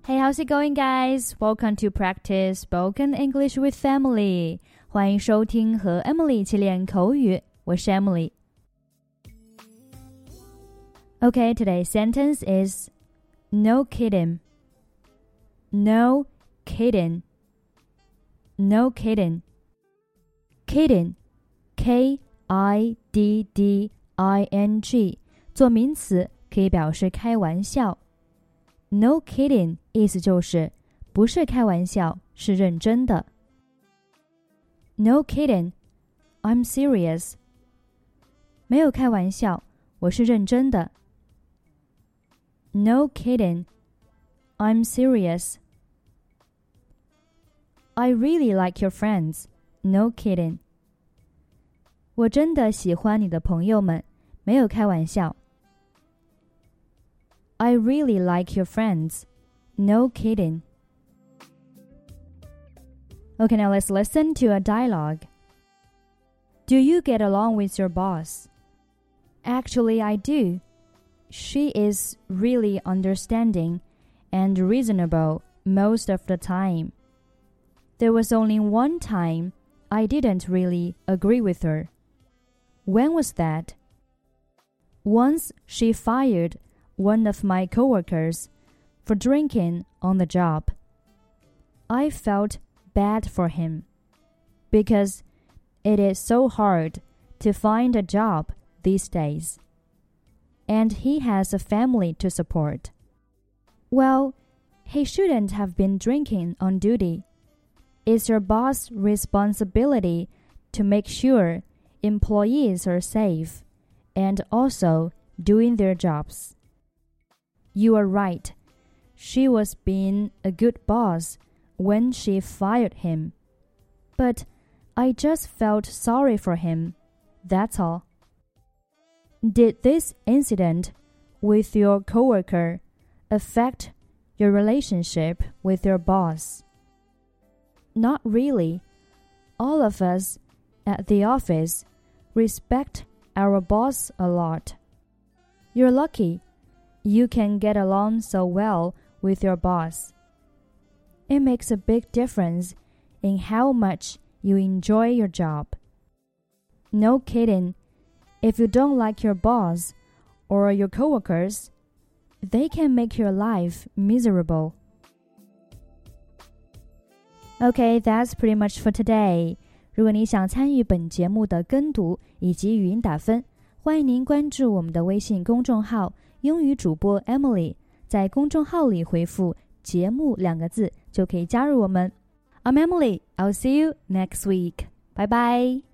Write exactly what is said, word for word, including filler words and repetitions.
Hey, how's it going, guys? Welcome to practice spoken English with Emily. 欢迎收听和 Emily 一起练口语，我是 Emily. Okay, today's sentence is no kidding. No kidding. No kidding. Kidding, K I D D I N G, 做名词可以表示开玩笑。No kidding 意思就是不是开玩笑，是认真的。No kidding, I'm serious. 没有开玩笑，我是认真的。No kidding, I'm serious. I really like your friends. No kidding. 我真的喜欢你的朋友们，没有开玩笑。I really like your friends. No kidding. Okay, now let's listen to a dialogue. Do you get along with your boss? Actually, I do. She is really understanding and reasonable most of the time. There was only one time I didn't really agree with her. When was that? Once she fired one of my coworkers for drinking on the job. I felt bad for him because it is so hard to find a job these days. And he has a family to support. Well, he shouldn't have been drinking on duty. It's your boss' responsibility to make sure employees are safe and also doing their jobs. You are right. She was being a good boss when she fired him. But I just felt sorry for him. That's all. Did this incident with your coworker affect your relationship with your boss? Not really. All of us at the office respect our boss a lot. You're lucky you can get along so well with your boss. It makes a big difference in how much you enjoy your job. No kidding. If you don't like your boss or your coworkers, they can make your life miserable. Okay, that's pretty much for today. 如果你想参与本节目的跟读以及语音打分，欢迎您关注我们的微信公众号英语主播 Emily， 在公众号里回复节目两个字就可以加入我们。I'm Emily, I'll see you next week. Bye bye.